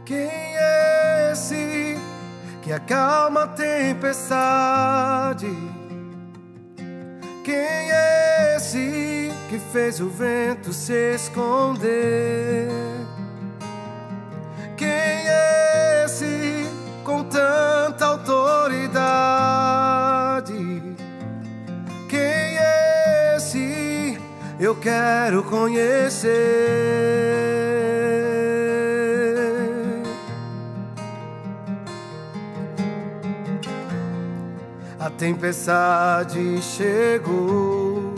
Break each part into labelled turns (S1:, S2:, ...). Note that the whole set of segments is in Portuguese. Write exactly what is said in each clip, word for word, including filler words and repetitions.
S1: Quem é esse que acalma a tempestade? Quem é esse que fez o vento se esconder? Quem é esse com tanta autoridade? Quem é esse? Eu quero conhecer. A tempestade chegou,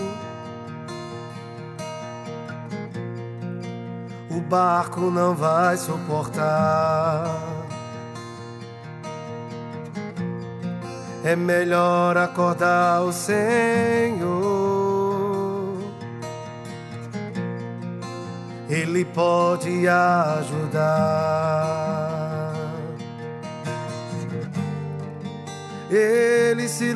S1: o barco não vai suportar. É melhor acordar o Senhor, Ele pode ajudar. Ele se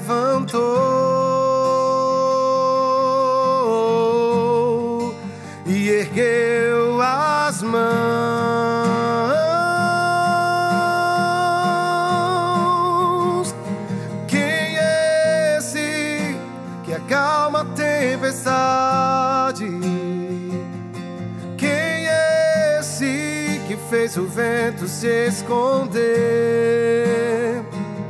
S1: levantou e ergueu as mãos. Quem é esse que acalma a tempestade? Quem é esse que fez o vento se esconder?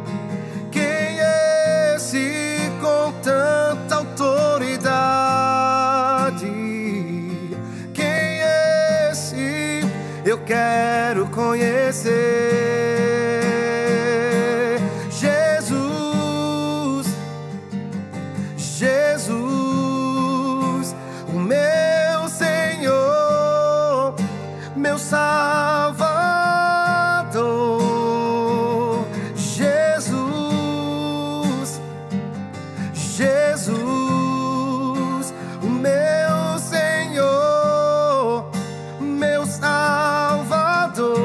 S1: Com tanta autoridade, quem é esse? Eu quero conhecer. Jesus, Jesus, o meu Senhor, meu Salvador. Jesus, o meu Senhor, meu Salvador.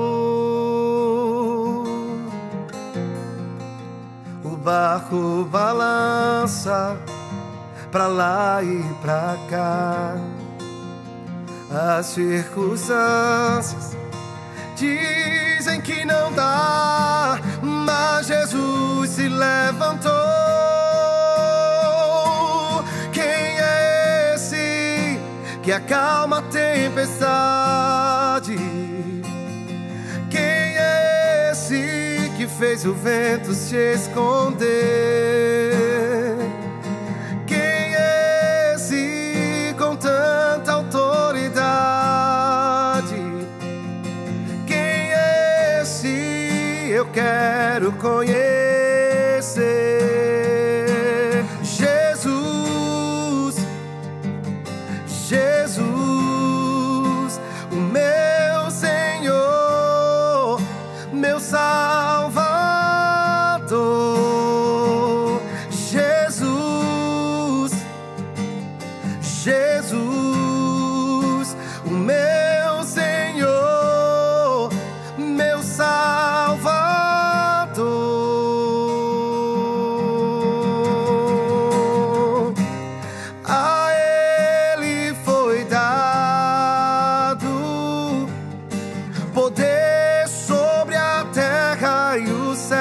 S1: O barco balança pra lá e pra cá, as circunstâncias dizem que não dá, mas Jesus se levantou. Que acalma a tempestade? Quem é esse que fez o vento se esconder? Quem é esse com tanta autoridade? Quem é esse? Eu quero conhecer. Jesus, o meu Senhor, meu Salvador. Jesus, Jesus, o meu Senhor, meu Salvador. A Ele foi dado poder sobre a terra e o céu.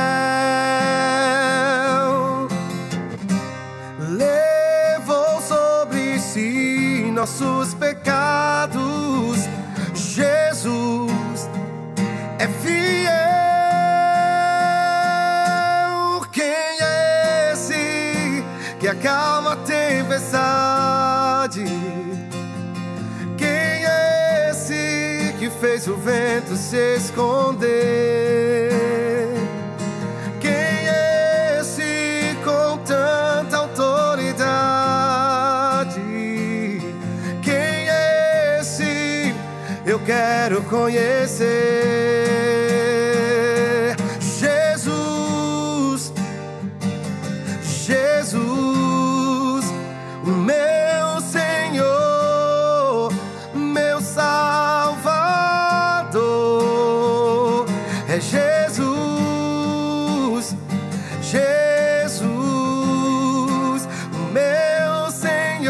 S1: Levou sobre si nossos pecados. Jesus é fiel. Quem é esse que acalma a tempestade? Quem é esse que fez o vento se esconder? Quem é esse com tanta autoridade? Quem é esse? Eu quero conhecer. Jesus, Jesus, o meu Senhor, meu Salvador. É Jesus, Jesus, o meu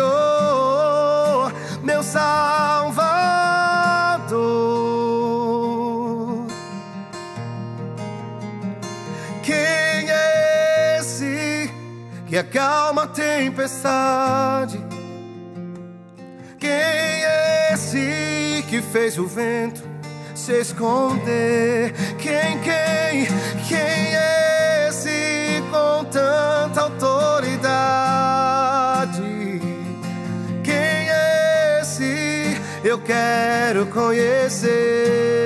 S1: Senhor, meu Salvador. que acalma a tempestade? Quem é esse que fez o vento se esconder? Quem, quem, quem é esse com tanta autoridade? Quem é esse? Eu quero conhecer.